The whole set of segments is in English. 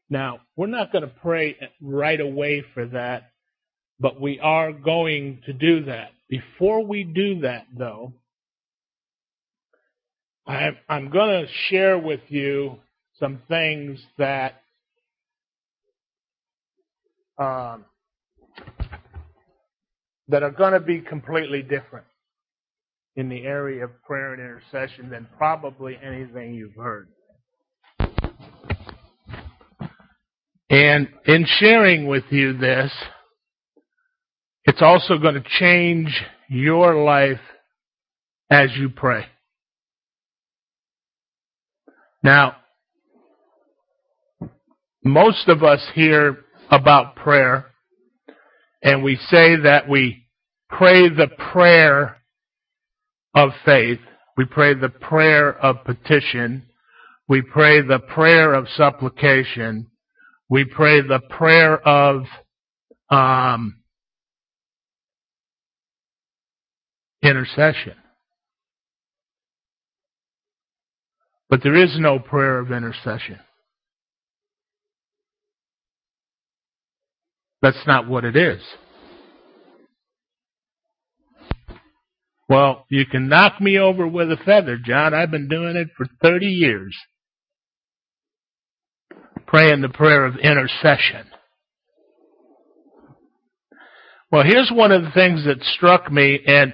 Now, we're not going to pray right away for that, but we are going to do that. Before we do that, though, I'm going to share with you some things that are going to be completely different in the area of prayer and intercession than probably anything you've heard. And in sharing with you this, it's also going to change your life as you pray. Now, most of us hear about prayer, and we say that we pray the prayer of faith. We pray the prayer of petition. We pray the prayer of supplication. We pray the prayer of intercession. But there is no prayer of intercession. That's not what it is. Well, you can knock me over with a feather, John. I've been doing it for 30 years. Praying the prayer of intercession. Well, here's one of the things that struck me, and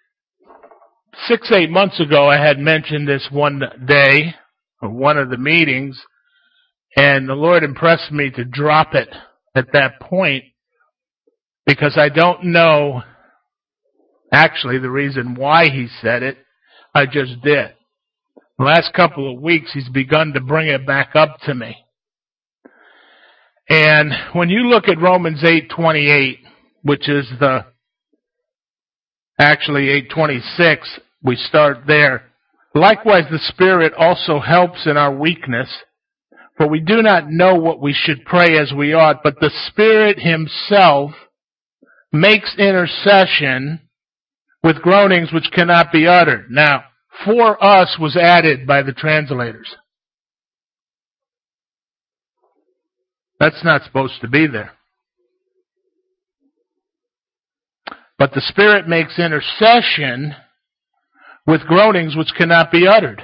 6-8 months ago I had mentioned this one day, or one of the meetings, and the Lord impressed me to drop it at that point, because I don't know actually the reason why He said it. I just did. The last couple of weeks He's begun to bring it back up to me. And when you look at Romans 8:28, which is actually 8:26, we start there. Likewise, the Spirit also helps in our weakness, for we do not know what we should pray as we ought, but the Spirit Himself makes intercession with groanings which cannot be uttered. Now, for us was added by the translators. That's not supposed to be there. But the Spirit makes intercession with groanings which cannot be uttered.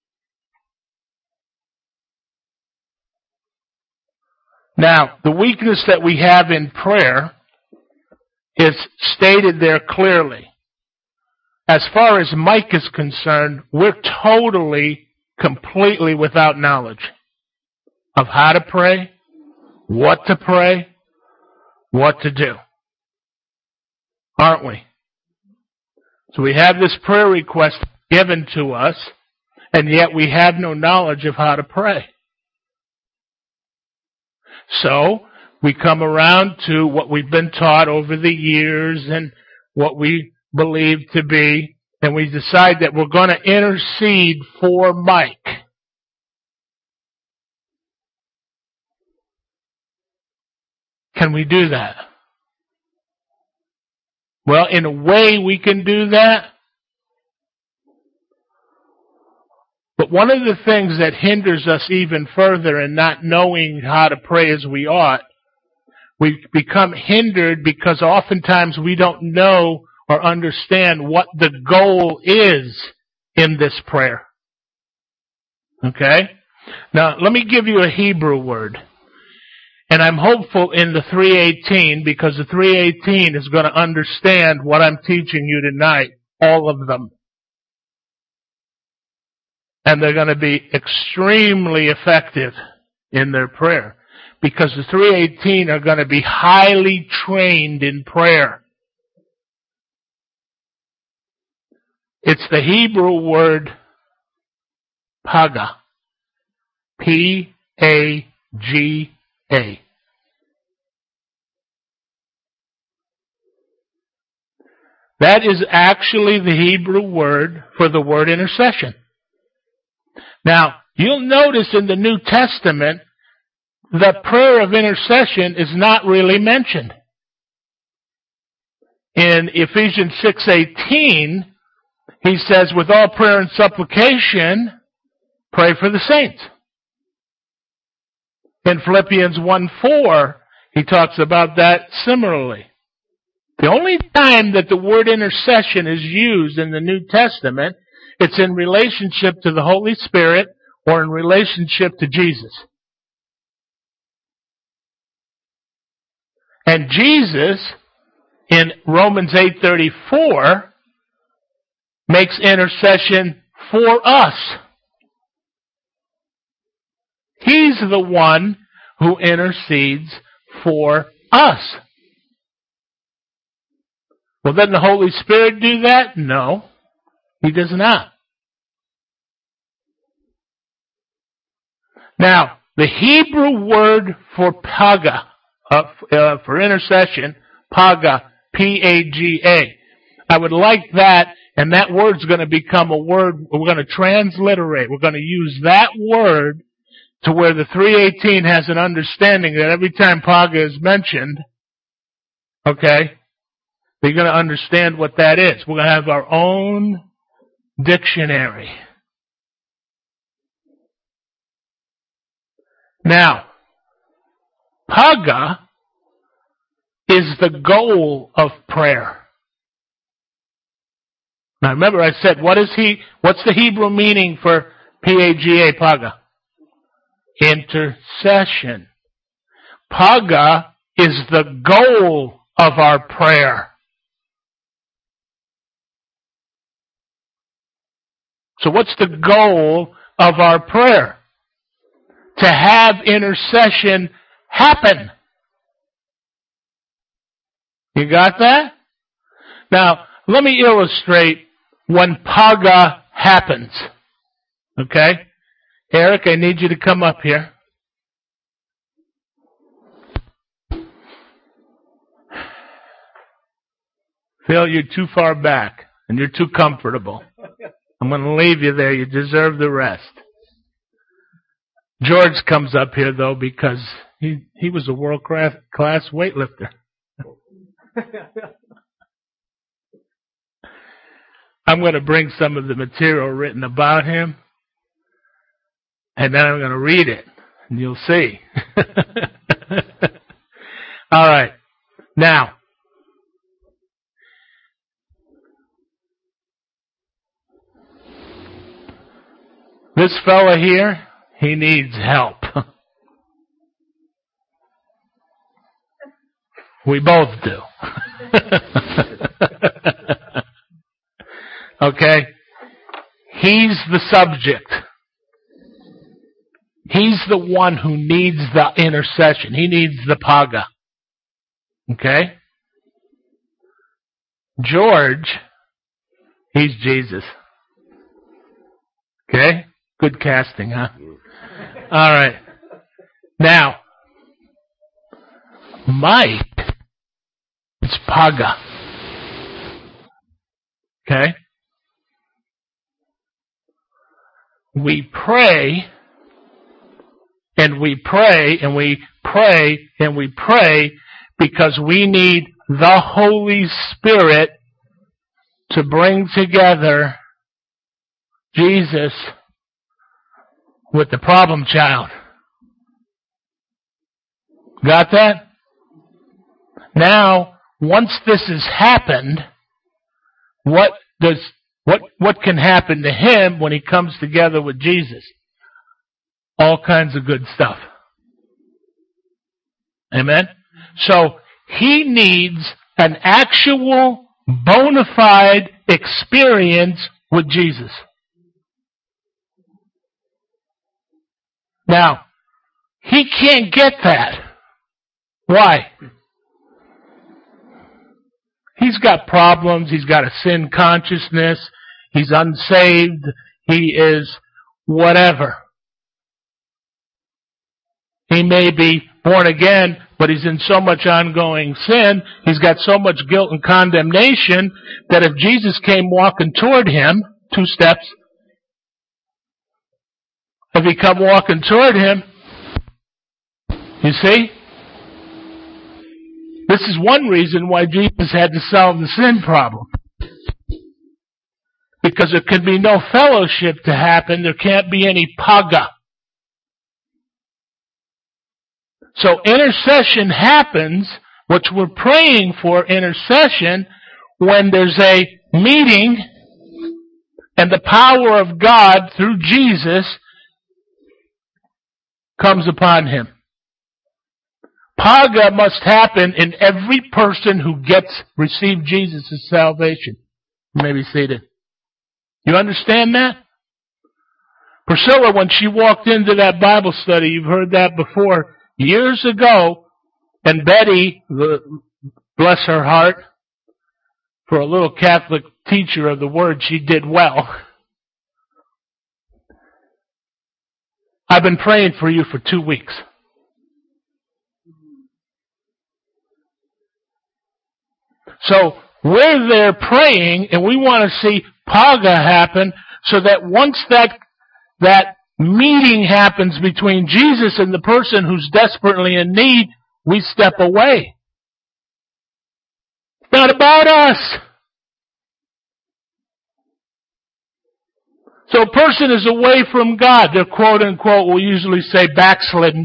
Now, the weakness that we have in prayer is stated there clearly. As far as Mike is concerned, we're totally, completely without knowledge of how to pray, what to do. Aren't we? So we have this prayer request given to us, and yet we have no knowledge of how to pray. So we come around to what we've been taught over the years and what we believe to be, and we decide that we're going to intercede for Mike. Can we do that? Well, in a way we can do that. But one of the things that hinders us even further in not knowing how to pray as we ought, we become hindered because oftentimes we don't know or understand what the goal is in this prayer. Okay? Now, let me give you a Hebrew word. And I'm hopeful in the 318, because the 318 is going to understand what I'm teaching you tonight, all of them. And they're going to be extremely effective in their prayer, because the 318 are going to be highly trained in prayer. It's the Hebrew word paga. P-A-G-A. That is actually the Hebrew word for the word intercession. Now, you'll notice in the New Testament, the prayer of intercession is not really mentioned. In Ephesians 6:18, he says, with all prayer and supplication, pray for the saints. In Philippians 1:4, he talks about that similarly. The only time that the word intercession is used in the New Testament, it's in relationship to the Holy Spirit or in relationship to Jesus. And Jesus, in Romans 8:34, makes intercession for us. He's the one who intercedes for us. Well, doesn't the Holy Spirit do that? No, He does not. Now, the Hebrew word for paga, for intercession, paga, P-A-G-A. I would like that, and that word's going to become a word, we're going to transliterate. We're going to use that word to where the 318 has an understanding that every time paga is mentioned, okay, they're going to understand what that is. We're going to have our own dictionary. Now, paga is the goal of prayer. Now remember I said, what's the Hebrew meaning for P-A-G-A, paga? Intercession. Paga is the goal of our prayer. So what's the goal of our prayer? To have intercession happen. You got that? Now, let me illustrate when paga happens. Okay? Eric, I need you to come up here. Phil, you're too far back, and you're too comfortable. I'm going to leave you there. You deserve the rest. George comes up here, though, because he was a world-class weightlifter. I'm going to bring some of the material written about him, and then I'm going to read it, and you'll see. All right. Now, this fella here, he needs help. We both do. Okay? He's the subject. He's the one who needs the intercession. He needs the paga. Okay? George, he's Jesus. Okay? Good casting, huh? All right. Now, Mike is paga. Okay? We pray, and we pray, and we pray, and we pray because we need the Holy Spirit to bring together Jesus with the problem child. Got that? Now, once this has happened, what can happen to him when he comes together with Jesus? All kinds of good stuff. Amen? So, he needs an actual, bona fide experience with Jesus. Now, he can't get that. Why? He's got problems. He's got a sin consciousness. He's unsaved. He is whatever. He may be born again, but he's in so much ongoing sin. He's got so much guilt and condemnation that if Jesus came walking toward him, 2 steps, if he come walking toward him, you see? This is one reason why Jesus had to solve the sin problem. Because there could be no fellowship to happen. There can't be any paga. So intercession happens, which we're praying for intercession, when there's a meeting and the power of God through Jesus comes upon him. Paga must happen in every person who received Jesus' salvation. You may be seated. You understand that? Priscilla, when she walked into that Bible study, you've heard that before, years ago, and Betty, bless her heart, for a little Catholic teacher of the Word, she did well. I've been praying for you for 2 weeks. So we're there praying, and we want to see Paga happen, so that once that meeting happens between Jesus and the person who's desperately in need, we step away. It's not about us. So a person is away from God. They're quote unquote, we'll usually say backslidden.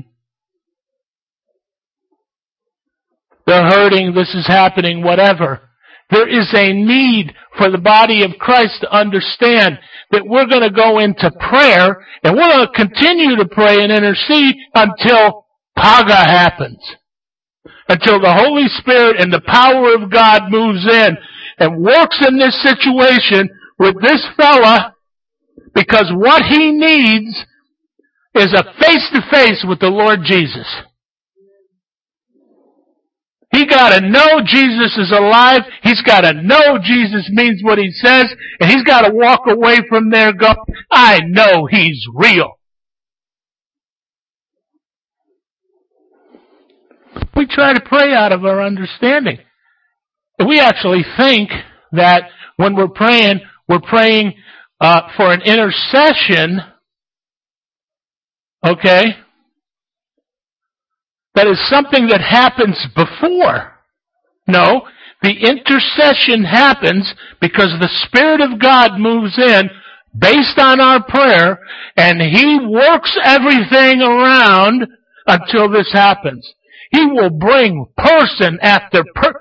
They're hurting, this is happening, whatever. There is a need for the body of Christ to understand that we're going to go into prayer and we're going to continue to pray and intercede until Paga happens. Until the Holy Spirit and the power of God moves in and works in this situation with this fella, because what he needs is a face-to-face with the Lord Jesus. He got to know Jesus is alive. He's got to know Jesus means what he says. And he's got to walk away from there going, I know he's real. We try to pray out of our understanding. We actually think that when we're praying for an intercession, okay, that is something that happens before. No, the intercession happens because the Spirit of God moves in based on our prayer, and He works everything around until this happens. He will bring person after person.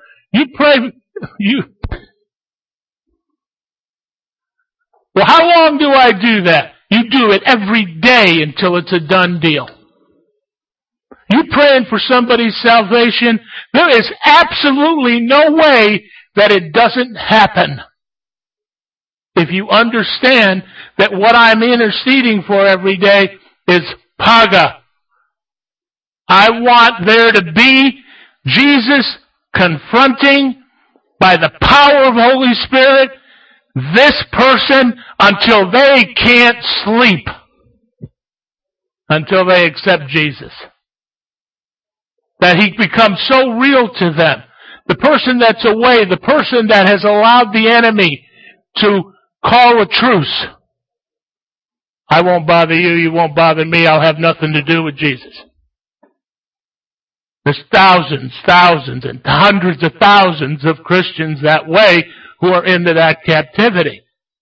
Well, how long do I do that? You do it every day until it's a done deal. You praying for somebody's salvation, there is absolutely no way that it doesn't happen. If you understand that what I'm interceding for every day is Paga. I want there to be Jesus confronting by the power of Holy Spirit this person until they can't sleep. Until they accept Jesus. That He becomes so real to them. The person that's away, the person that has allowed the enemy to call a truce. I won't bother you, you won't bother me, I'll have nothing to do with Jesus. There's thousands, and hundreds of thousands of Christians that way who are into that captivity.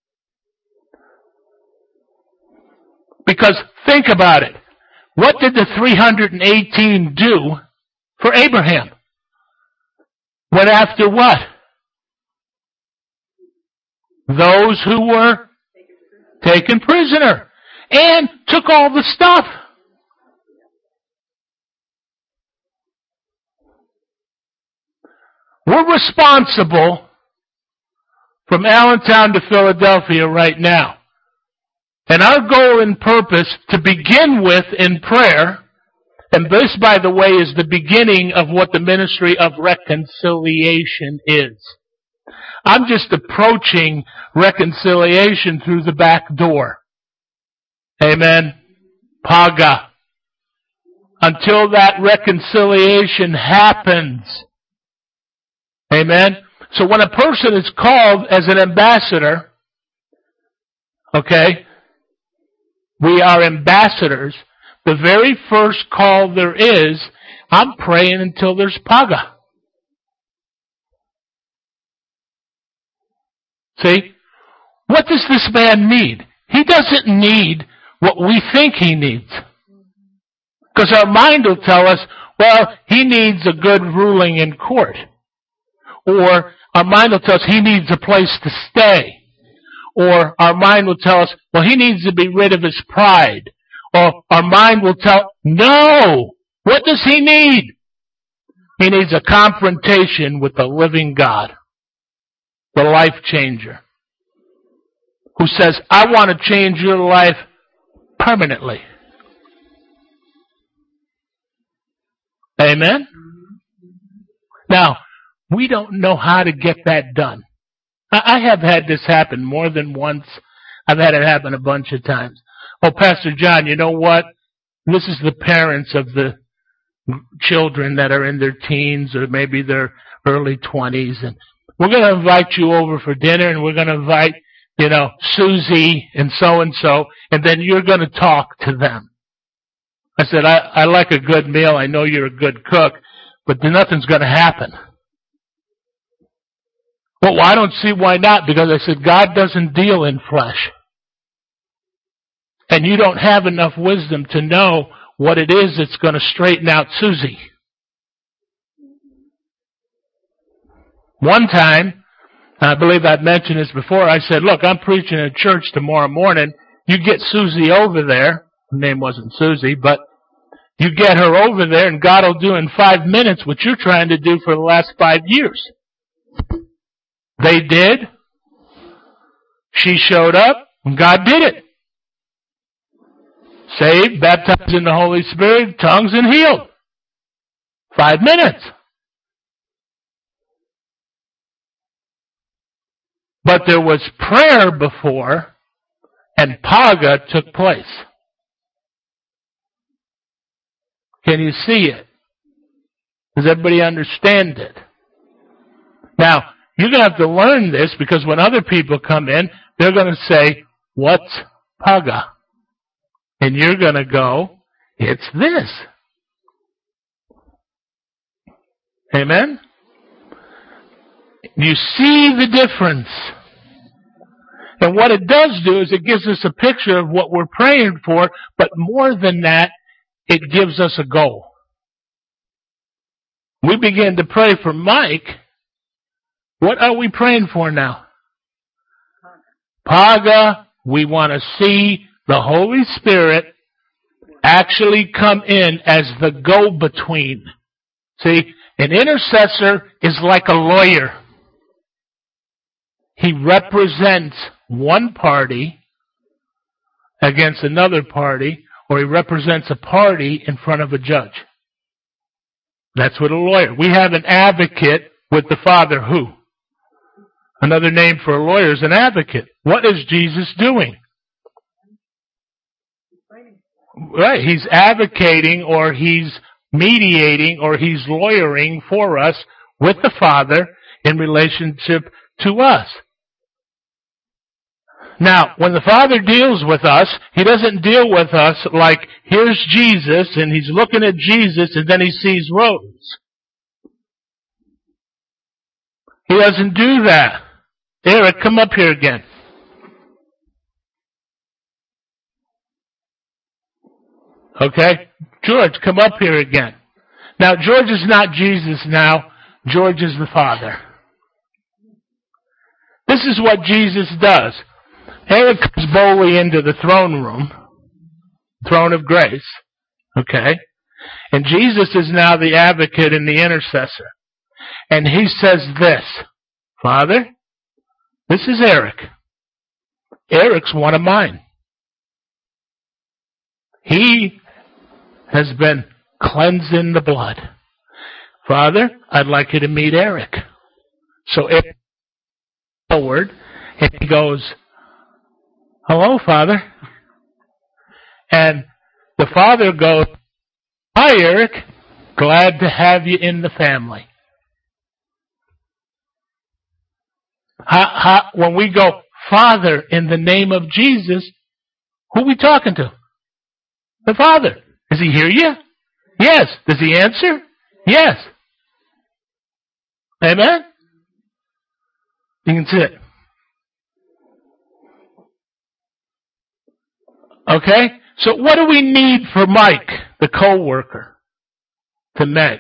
Because think about it. What did the 318 do for Abraham? Went after what? Those who were taken prisoner. And took all the stuff. We're responsible from Allentown to Philadelphia right now. And our goal and purpose to begin with in prayer, and this, by the way, is the beginning of what the ministry of reconciliation is. I'm just approaching reconciliation through the back door. Amen. Paga. Until that reconciliation happens. Amen. So when a person is called as an ambassador, okay, we are ambassadors. The very first call there is, I'm praying until there's Paga. See? What does this man need? He doesn't need what we think he needs. Because our mind will tell us, well, he needs a good ruling in court. Or our mind will tell us he needs a place to stay. Or our mind will tell us, well, he needs to be rid of his pride. Or our mind will tell, no! What does he need? He needs a confrontation with the living God, the life changer, who says, I want to change your life permanently. Amen? Now, we don't know how to get that done. I have had this happen more than once. I've had it happen a bunch of times. Oh, Pastor John, you know what? This is the parents of the children that are in their teens or maybe their early 20s, and we're going to invite you over for dinner, and we're going to invite, Susie and so, and then you're going to talk to them. I said, I like a good meal. I know you're a good cook, but nothing's going to happen. Well, I don't see why not, because I said, God doesn't deal in flesh. And you don't have enough wisdom to know what it is that's going to straighten out Susie. One time, I believe I've mentioned this before, I said, look, I'm preaching in church tomorrow morning. You get Susie over there. Her name wasn't Susie, but you get her over there, and God will do in 5 minutes what you're trying to do for the last 5 years. They did. She showed up, and God did it. Saved, baptized in the Holy Spirit, tongues, and healed. 5 minutes. But there was prayer before, and Paga took place. Can you see it? Does everybody understand it? Now, you're going to have to learn this, because when other people come in, they're going to say, what's Paga? And you're going to go, it's this. Amen? You see the difference. And what it does do is it gives us a picture of what we're praying for, but more than that, it gives us a goal. We begin to pray for Mike. What are we praying for now? Paga, we want to see the Holy Spirit actually come in as the go-between. See, an intercessor is like a lawyer. He represents one party against another party, or he represents a party in front of a judge. That's what a lawyer. We have an advocate with the Father. Who? Another name for a lawyer is an advocate. What is Jesus doing? Right, he's advocating, or he's mediating, or he's lawyering for us with the Father in relationship to us. Now, when the Father deals with us, He doesn't deal with us like, here's Jesus, and He's looking at Jesus, and then He sees Rose. He doesn't do that. Eric, come up here again. Okay? George, come up here again. Now, George is not Jesus now. George is the Father. This is what Jesus does. Eric comes boldly into the throne room, throne of grace. Okay? And Jesus is now the advocate and the intercessor. And he says this, Father, this is Eric. Eric's one of mine. He has been cleansed in the blood. Father, I'd like you to meet Eric. So Eric forward, and he goes, hello, Father. And the Father goes, hi, Eric. Glad to have you in the family. When we go, Father, in the name of Jesus, who are we talking to? The Father. Does He hear you? Yes. Does He answer? Yes. Amen? You can sit. Okay? So what do we need for Mike, the co-worker, to Meg.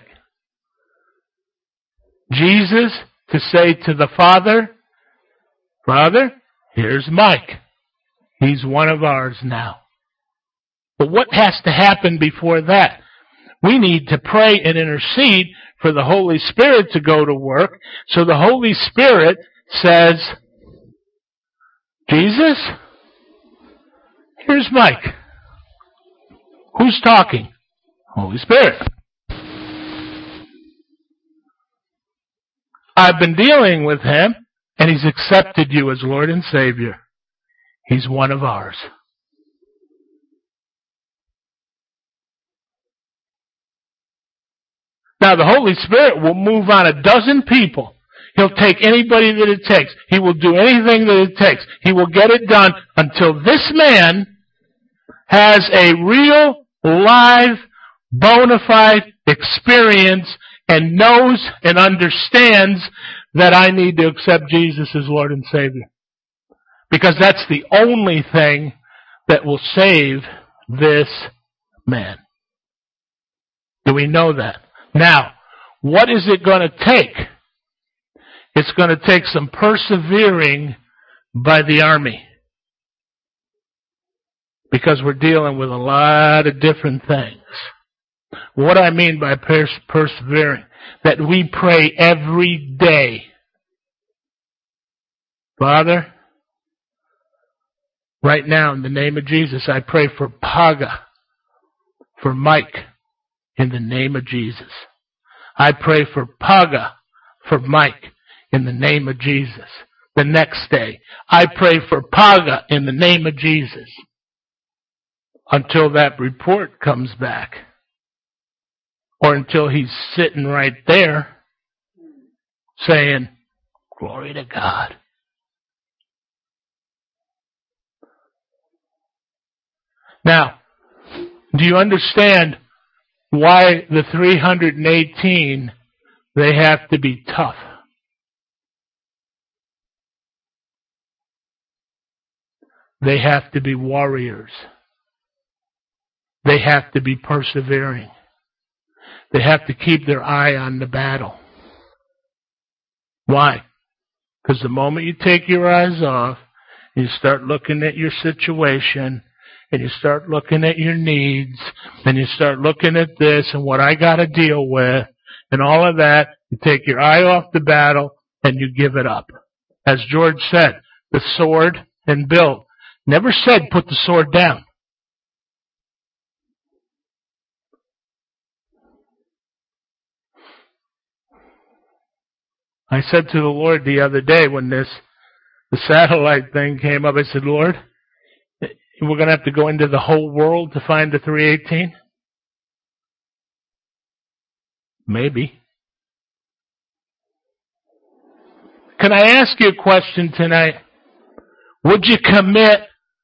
Jesus to say to the Father, Father, here's Mike. He's one of ours now. But what has to happen before that? We need to pray and intercede for the Holy Spirit to go to work. So the Holy Spirit says, Jesus, here's Mike. Who's talking? Holy Spirit. I've been dealing with him, and he's accepted you as Lord and Savior. He's one of ours. Now, the Holy Spirit will move on 12 people. He'll take anybody that it takes. He will do anything that it takes. He will get it done until this man has a real, live, bona fide experience and knows and understands that I need to accept Jesus as Lord and Savior. Because that's the only thing that will save this man. Do we know that? Now, what is it going to take? It's going to take some persevering by the army. Because we're dealing with a lot of different things. What I mean by persevering, that we pray every day. Father, right now in the name of Jesus, I pray for Paga, for Mike, in the name of Jesus. I pray for Paga, for Mike, in the name of Jesus. The next day, I pray for Paga in the name of Jesus. Until that report comes back. Or until he's sitting right there saying, glory to God. Now, do you understand why the 318, they have to be tough? They have to be warriors. They have to be persevering. They have to keep their eye on the battle. Why? Because the moment you take your eyes off, and you start looking at your situation, and you start looking at your needs, and you start looking at this and what I got to deal with, and all of that, you take your eye off the battle, and you give it up. As George said, the sword and Bill never said put the sword down. I said to the Lord the other day when the satellite thing came up, I said, Lord, we're going to have to go into the whole world to find the 318? Maybe. Can I ask you a question tonight? Would you commit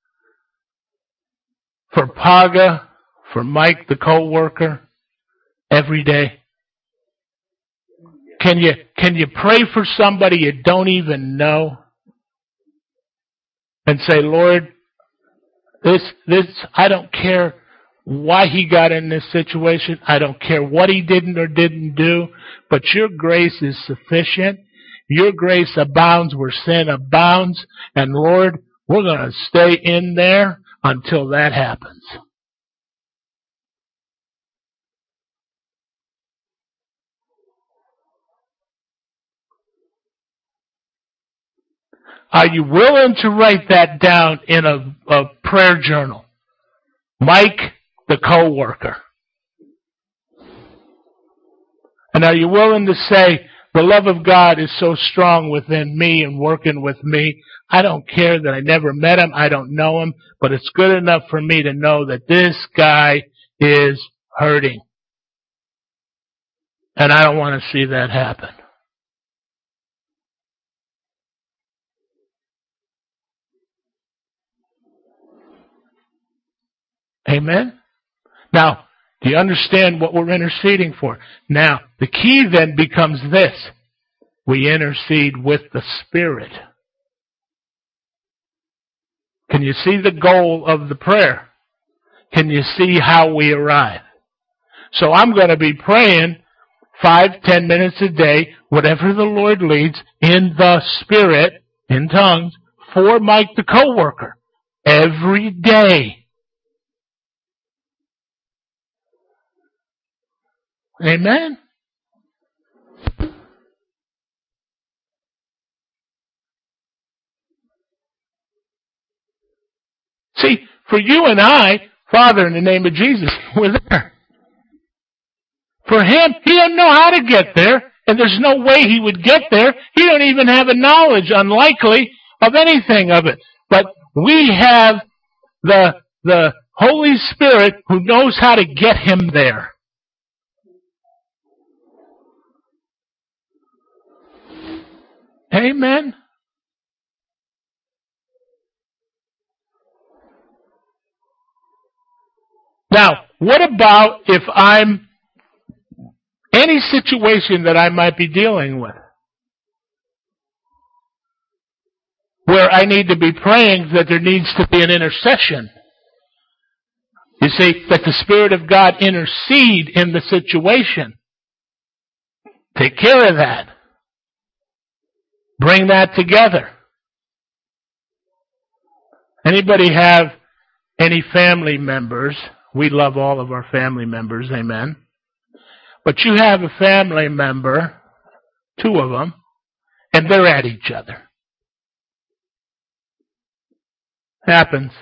for Paga, for Mike, the co-worker, every day? Can you pray for somebody you don't even know and say, Lord, this I don't care why he got in this situation. I don't care what he didn't or didn't do, but your grace is sufficient. Your grace abounds where sin abounds, and Lord, we're going to stay in there until that happens. Are you willing to write that down in a prayer journal? Mike, the co-worker. And are you willing to say, the love of God is so strong within me and working with me, I don't care that I never met him, I don't know him, but it's good enough for me to know that this guy is hurting. And I don't want to see that happen. Amen? Now, do you understand what we're interceding for? Now, the key then becomes this. We intercede with the Spirit. Can you see the goal of the prayer? Can you see how we arrive? So I'm going to be praying 5-10 minutes a day, whatever the Lord leads, in the Spirit, in tongues, for Mike the coworker. Every day. Amen? See, for you and I, Father, in the name of Jesus, we're there. For him, he doesn't know how to get there, and there's no way he would get there. He don't even have a knowledge, unlikely, of anything of it. But we have the Holy Spirit who knows how to get him there. Amen. Now, what about if I'm any situation that I might be dealing with where I need to be praying that there needs to be an intercession? You see, that the Spirit of God intercede in the situation. Take care of that. Bring that together. Anybody have any family members? We love all of our family members, amen. But you have a family member, 2 of them, and they're at each other. Happens.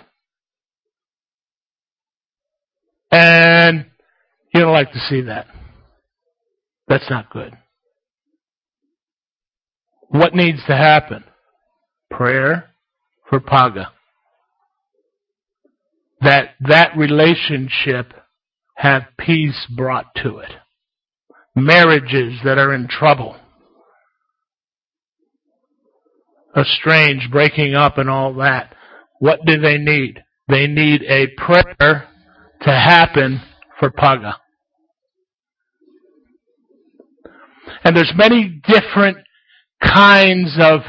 And you don't like to see that. That's not good. What needs to happen? Prayer for Paga. That relationship have peace brought to it. Marriages that are in trouble, estranged, breaking up and all that. What do they need? They need a prayer to happen for Paga. And there's many different kinds of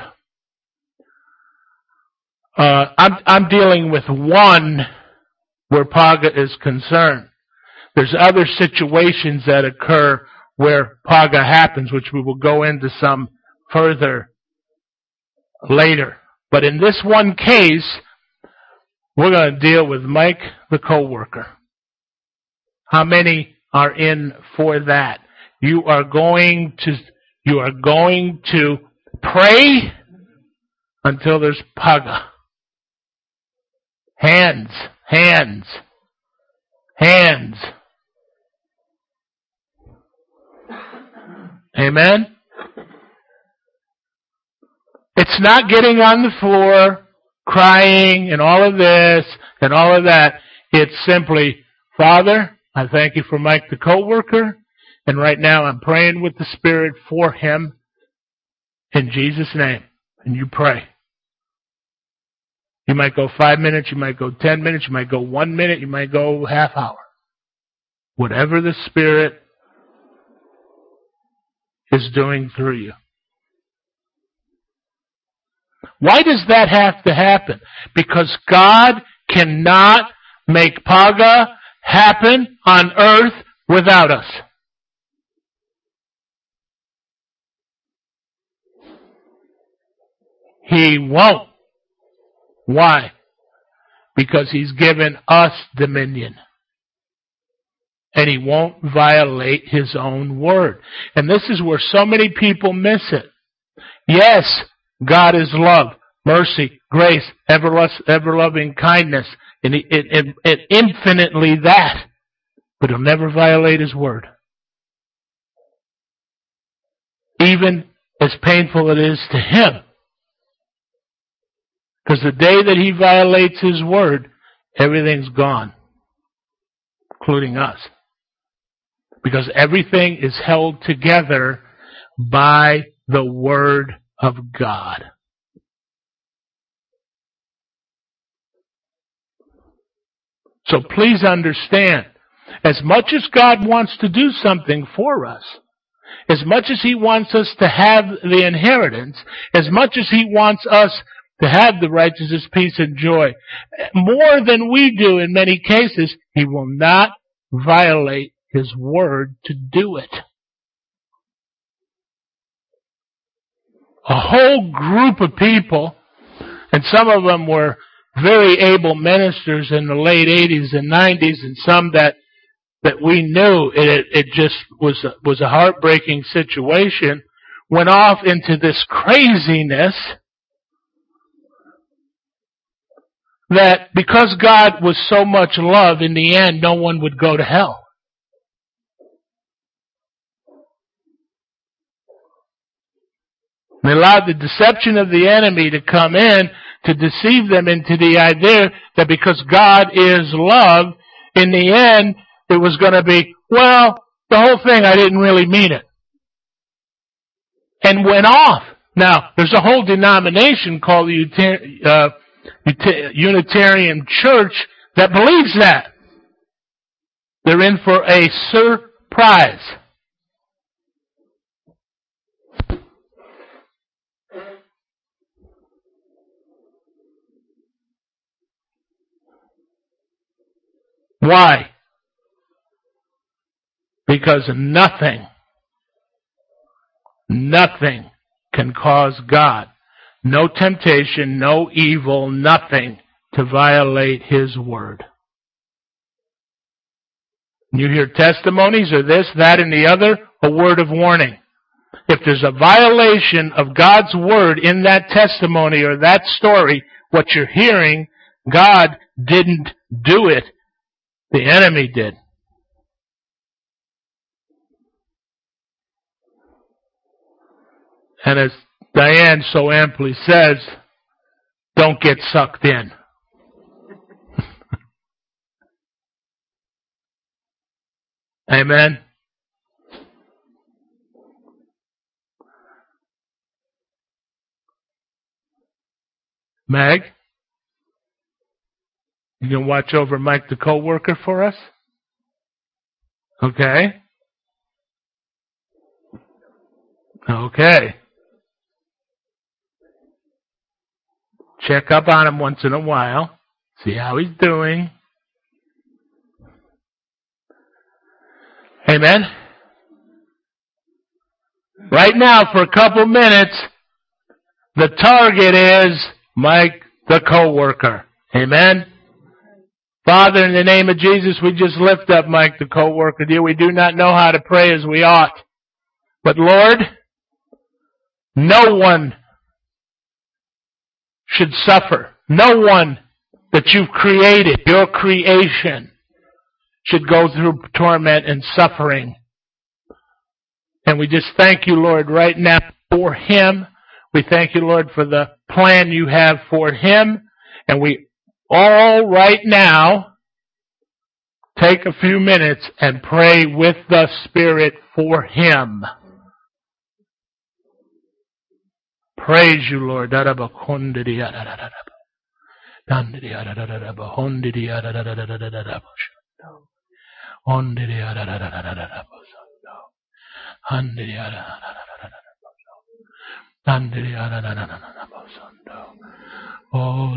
I'm dealing with one where Paga is concerned. There's other situations that occur where Paga happens, which we will go into some further later. But in this one case, we're going to deal with Mike, the coworker. How many are in for that? You are going to pray until there's Paga. Hands. Amen? It's not getting on the floor, crying, and all of this, and all of that. It's simply, Father, I thank you for Mike the coworker, and right now I'm praying with the Spirit for him in Jesus' name. And you pray. You might go 5 minutes, you might go 10 minutes, you might go 1 minute, you might go half hour. Whatever the Spirit is doing through you. Why does that have to happen? Because God cannot make Paga happen on earth without us. He won't. Why? Because He's given us dominion. And He won't violate His own word. And this is where so many people miss it. Yes, God is love, mercy, grace, ever-loving kindness, and infinitely that. But He'll never violate His word. Even as painful it is to Him. Because the day that He violates His word, everything's gone, including us. Because everything is held together by the Word of God. So please understand, as much as God wants to do something for us, as much as He wants us to have the inheritance, as much as He wants us to have the righteousness, peace, and joy, more than we do in many cases, He will not violate His Word to do it. A whole group of people, and some of them were very able ministers in the late 80s and 90s, and some that we knew it just was a heartbreaking situation, went off into this craziness that because God was so much love, in the end, no one would go to hell. They allowed the deception of the enemy to come in to deceive them into the idea that because God is love, in the end, it was going to be, well, the whole thing, I didn't really mean it. And went off. Now, there's a whole denomination called the Unitarian Church that believes that. They're in for a surprise. Why? Because nothing can cause God, no temptation, no evil, nothing to violate His Word. You hear testimonies or this, that, and the other, a word of warning. If there's a violation of God's Word in that testimony or that story, what you're hearing, God didn't do it. The enemy did. And as Diane so amply says, don't get sucked in. Amen? Meg? You can watch over Mike, the co-worker, for us? Okay. Okay. Check up on him once in a while. See how he's doing. Amen? Right now, for a couple minutes, the target is Mike, the co-worker. Amen? Father, in the name of Jesus, we just lift up Mike, the co-worker. Dear, we do not know how to pray as we ought. But Lord, no one should suffer. No one that you've created, your creation, should go through torment and suffering. And we just thank you, Lord, right now for him. We thank you, Lord, for the plan you have for him. And we all right now take a few minutes and pray with the Spirit for him. Praise you, Lord. Oh,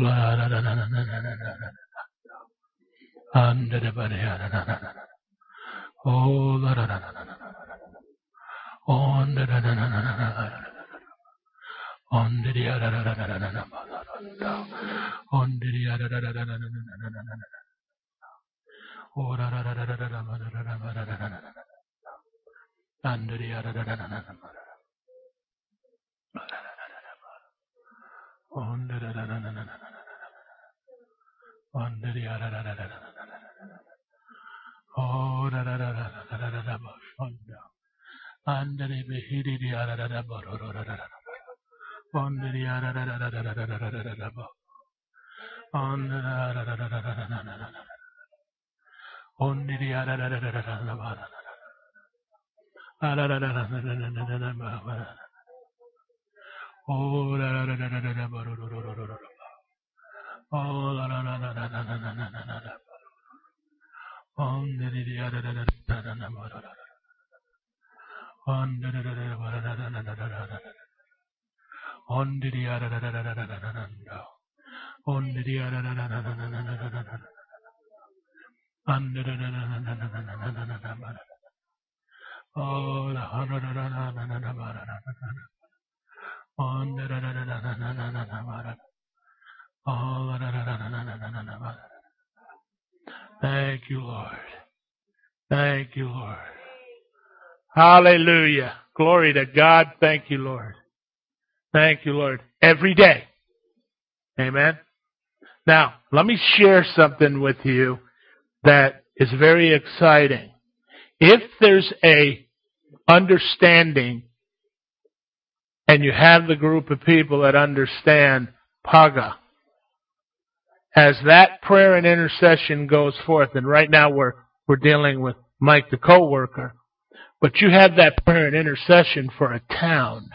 Thank you, Lord. Thank you, Lord. Hallelujah. Glory to God. Thank you, Lord. Thank you, Lord. Every day. Amen. Now, let me share something with you that is very exciting. If there's a understanding and you have the group of people that understand Paga, as that prayer and intercession goes forth, and right now we're dealing with Mike the co-worker, but you have that prayer and intercession for a town.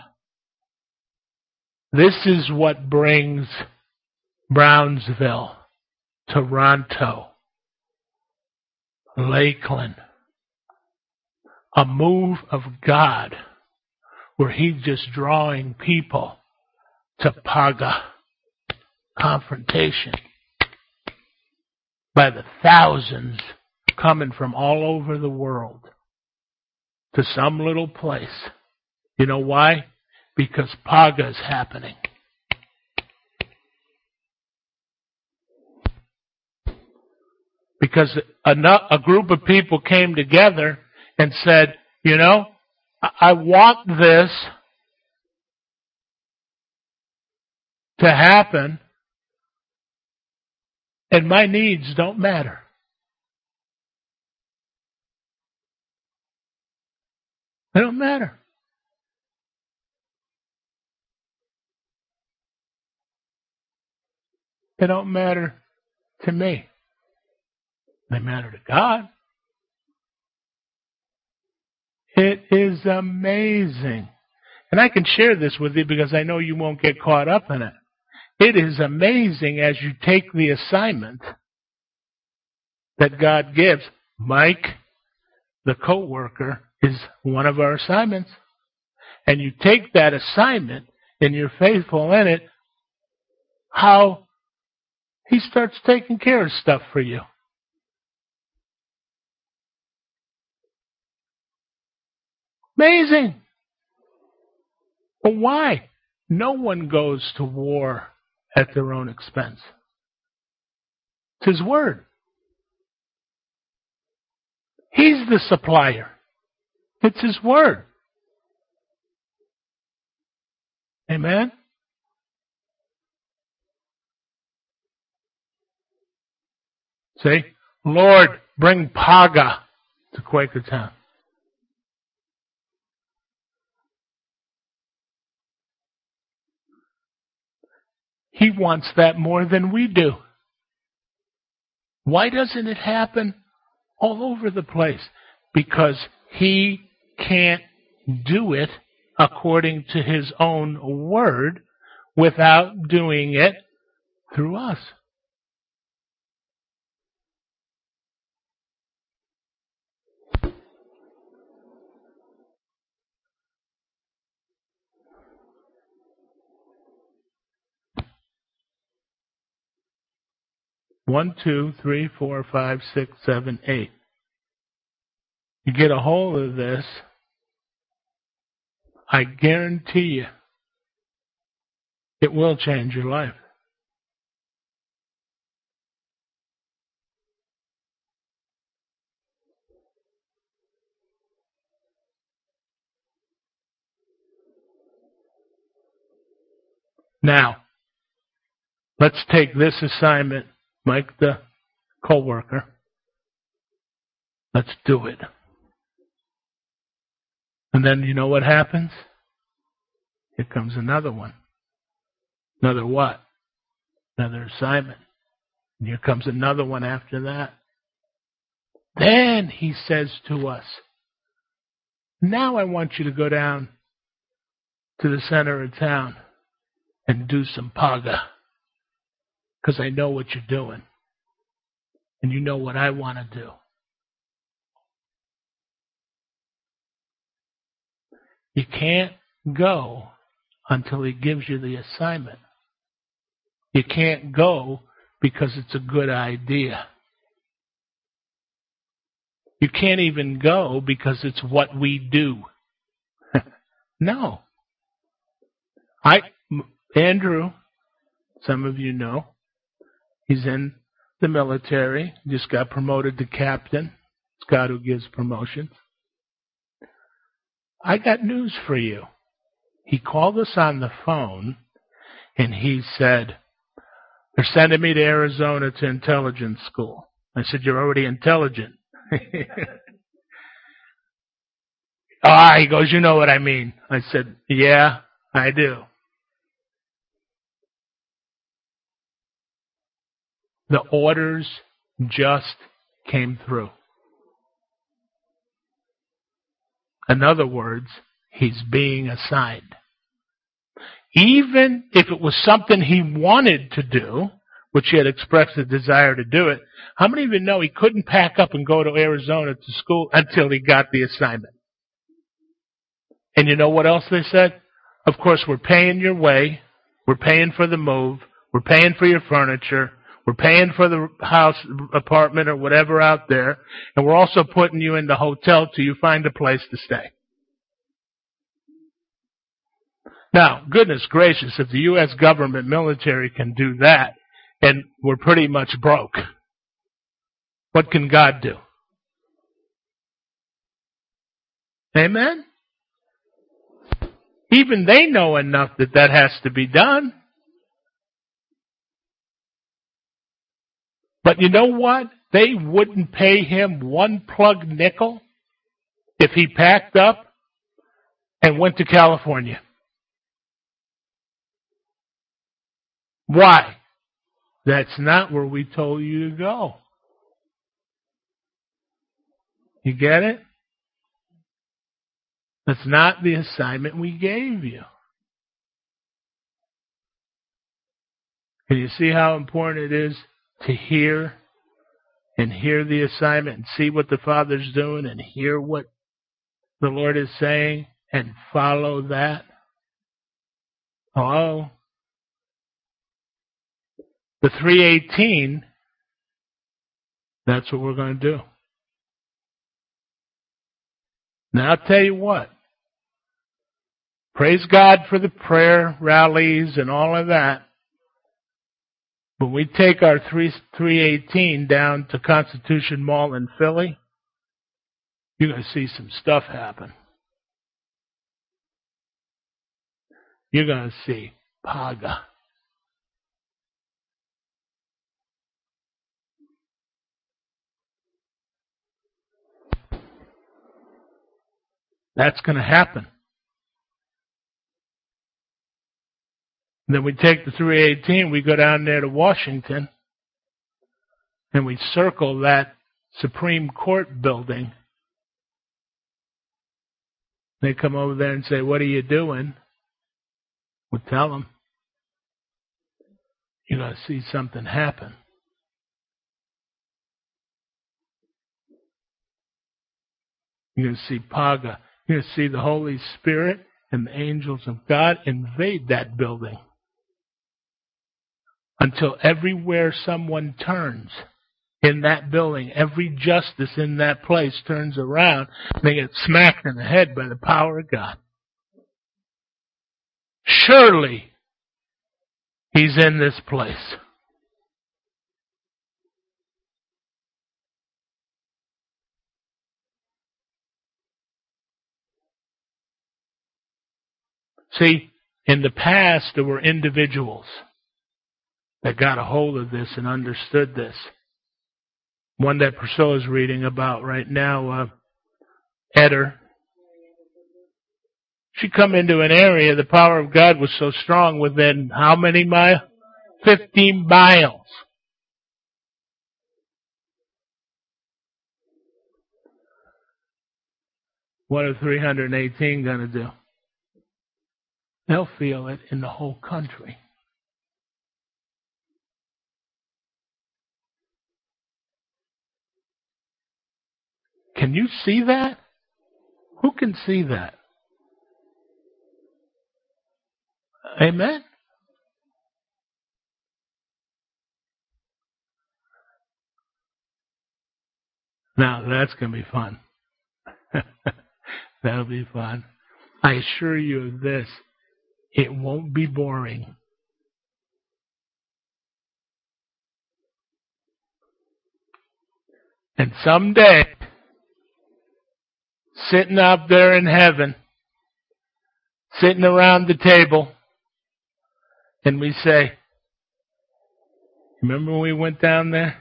This is what brings Brownsville, Toronto, Lakeland, a move of God where He's just drawing people to Paga, confrontation, by the thousands coming from all over the world to some little place. You know why? Because Paga is happening. Because a group of people came together and said, you know, I want this to happen, and my needs don't matter. They don't matter. They don't matter to me. They matter to God. It is amazing. And I can share this with you because I know you won't get caught up in it. It is amazing as you take the assignment that God gives. Mike, the co-worker, is one of our assignments. And you take that assignment and you're faithful in it, how He starts taking care of stuff for you. Amazing. But why? No one goes to war at their own expense. It's His word. He's the supplier. It's His word. Amen? See? Lord, bring Paga to Quakertown. He wants that more than we do. Why doesn't it happen all over the place? Because He can't do it according to His own word without doing it through us. One, two, three, 4, 5, 6, 7, 8. You get a hold of this, I guarantee you, it will change your life. Now, let's take this assignment, Mike the co-worker. Let's do it. And then you know what happens? Here comes another one. Another what? Another assignment. And here comes another one after that. Then He says to us, now I want you to go down to the center of town and do some Paga. Because I know what you're doing. And you know what I want to do. You can't go until He gives you the assignment. You can't go because it's a good idea. You can't even go because it's what we do. No. Andrew, some of you know, he's in the military, just got promoted to captain. It's God who gives promotions. I got news for you. He called us on the phone, and he said, they're sending me to Arizona to intelligence school. I said, you're already intelligent. He goes, you know what I mean. I said, yeah, I do. The orders just came through. In other words, he's being assigned. Even if it was something he wanted to do, which he had expressed a desire to do it, how many of you know he couldn't pack up and go to Arizona to school until he got the assignment? And you know what else they said? Of course, we're paying your way. We're paying for the move. We're paying for your furniture. We're paying for the house, apartment, or whatever out there. And we're also putting you in the hotel till you find a place to stay. Now, goodness gracious, if the U.S. government military can do that, and we're pretty much broke, what can God do? Amen? Even they know enough that has to be done. But you know what? They wouldn't pay him one plug nickel if he packed up and went to California. Why? That's not where we told you to go. You get it? That's not the assignment we gave you. Can you see how important it is to hear the assignment and see what the Father's doing and hear what the Lord is saying and follow that? Hello? The 3:18, that's what we're going to do. Now, I'll tell you what. Praise God for the prayer rallies and all of that. When we take our 3:18 down to Constitution Mall in Philly, you're going to see some stuff happen. You're going to see Paga. That's going to happen. And then we take the 3:18, we go down there to Washington, and we circle that Supreme Court building. They come over there and say, what are you doing? We'll tell them. You're going to see something happen. You're going to see Paga. You're going to see the Holy Spirit and the angels of God invade that building. Until everywhere someone turns in that building, every justice in that place turns around, and they get smacked in the head by the power of God. Surely He's in this place. See, in the past there were individuals that got a hold of this and understood this. One that Priscilla's reading about right now, Eder. She come into an area, the power of God was so strong within how many miles? 15 miles. What are 318 going to do? They'll feel it in the whole country. Can you see that? Who can see that? Amen? Now, that's going to be fun. That'll be fun. I assure you of this. It won't be boring. And someday, sitting up there in heaven, sitting around the table, and we say, remember when we went down there?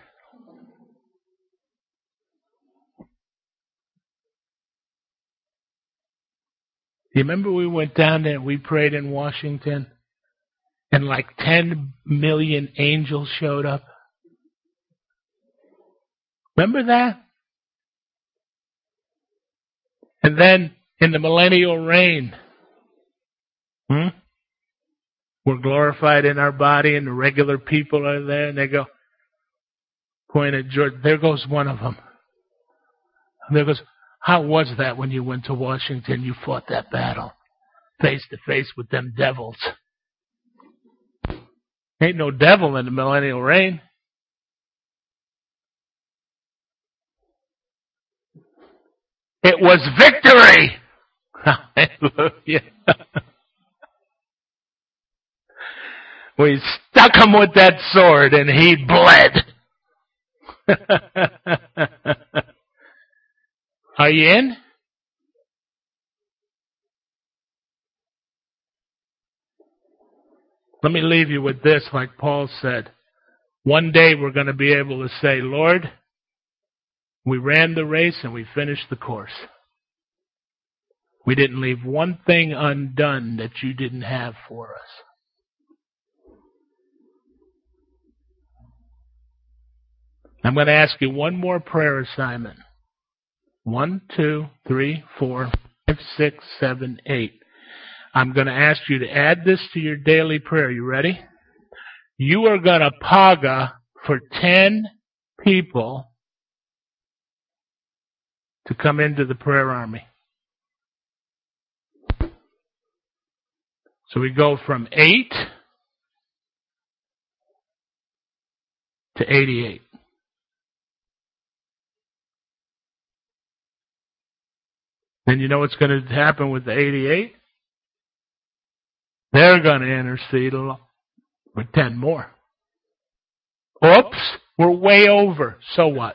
You remember we went down there and we prayed in Washington and like 10 million angels showed up? Remember that? And then in the millennial reign, we're glorified in our body and the regular people are there and they go, point at George, there goes one of them. And there goes, how was that when you went to Washington? You fought that battle face to face with them devils. Ain't no devil in the millennial reign. It was victory. Hallelujah. We stuck him with that sword and he bled. Are you in? Let me leave you with this, like Paul said. One day we're going to be able to say, Lord, we ran the race and we finished the course. We didn't leave one thing undone that you didn't have for us. I'm going to ask you one more prayer assignment. 1, 2, 3, 4, 5, 6, 7, 8. I'm going to ask you to add this to your daily prayer. You ready? You are going to paga for 10 people to come into the prayer army. So we go from 8 to 88. Then you know what's going to happen with the 88? They're going to intercede with 10 more. Oops, we're way over. So what?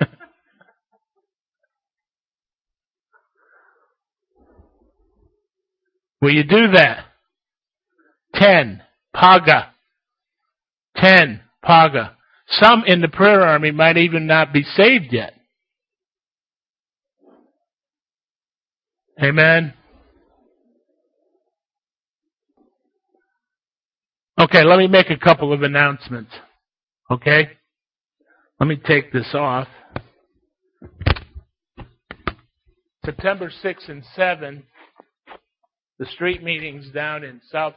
Will you do that? 10, paga. 10, paga. Some in the prayer army might even not be saved yet. Amen. Okay, let me make a couple of announcements. Okay? Let me take this off. September 6 and 7, the street meetings down in South